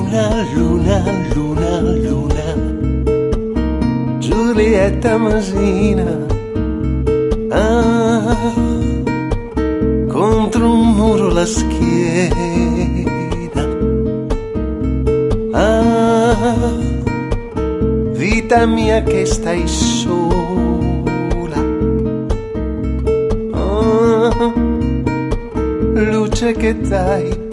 luna, luna, luna, Giulietta Masina, ah, contro un muro la schiena, ah, vita mia che stai sola, ah, luce che dai